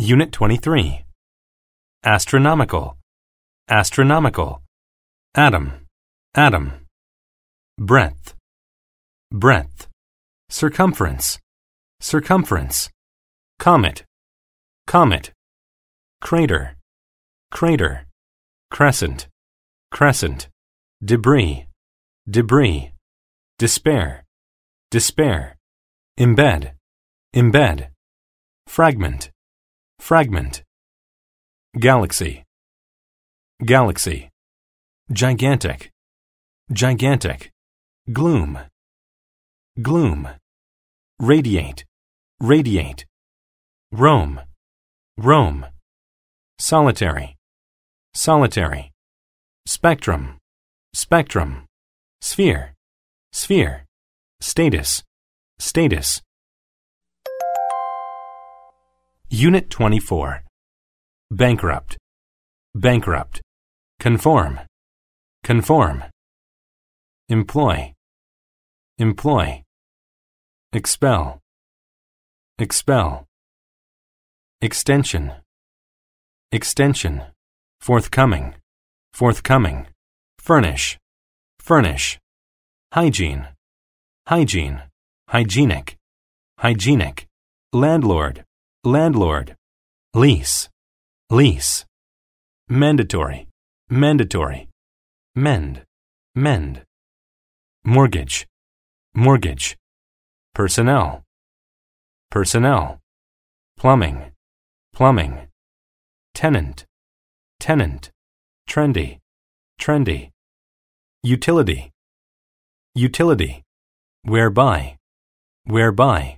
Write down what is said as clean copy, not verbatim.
Unit 23. Astronomical, astronomical. Atom, atom. Breadth, breadth. Circumference, circumference. Comet, comet. Crater, crater. Crescent, crescent. Debris, debris. Despair, despair. Embed, embed. Fragment, fragment. Galaxy, galaxy. Gigantic, gigantic. Gloom, gloom. Radiate, radiate. Roam, roam. Solitary, solitary. Spectrum, spectrum. Sphere, sphere. Status, status. Unit 24. Bankrupt, bankrupt. Conform, conform. Employ, employ. Expel, expel. Extension, extension. Forthcoming, forthcoming. Furnish, furnish. Hygiene, hygiene. Hygienic, hygienic. Landlord, landlord. Lease, lease. Mandatory, mandatory. Mend, mend. Mortgage, mortgage. Personnel, personnel. Plumbing, plumbing. Tenant, tenant. Trendy, trendy. Utility, utility. Whereby, whereby.